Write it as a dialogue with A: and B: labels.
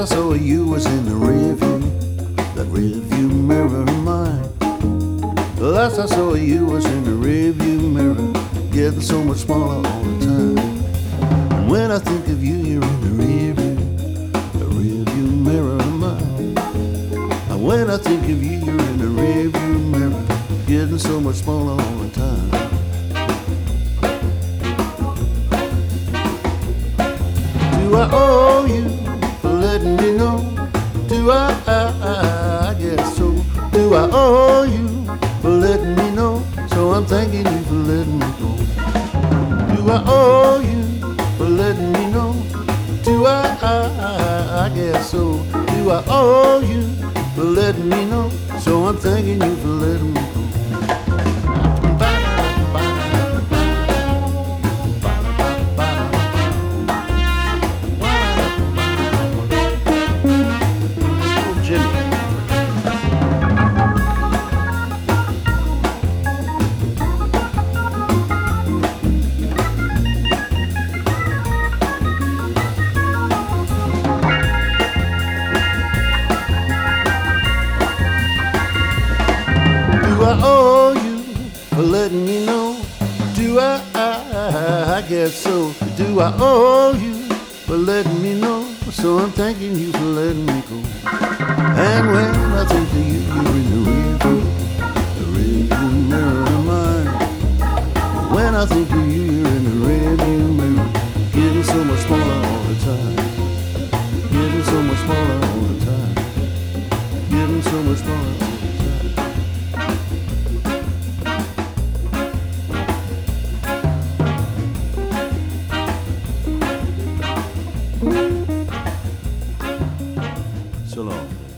A: saw you was in the rearview, that rearview mirror of mine. The last I saw you was in the rearview mirror, getting so much smaller all the time. And when I think of you, you're in the rearview mirror of mine. And when I think of you, you're in the rearview mirror, getting so much smaller all the time. Do I owe you for letting me know? Do I guess so. Do I owe you for letting me know? So I'm thanking you for letting me go. Do I owe you for letting me know? Do I guess so. Do I owe you for letting me know? So I'm thanking you for letting me go. Do I owe you for letting me know? Do I guess so. Do I owe you for letting me know? So I'm thanking you for letting me go. And when I think of you, you're in the rearview mirror of mine. When I think of you, you're in the rearview mirror, getting so much smaller all the time. Getting so much smaller all the time. Getting so much smaller all the time. So long.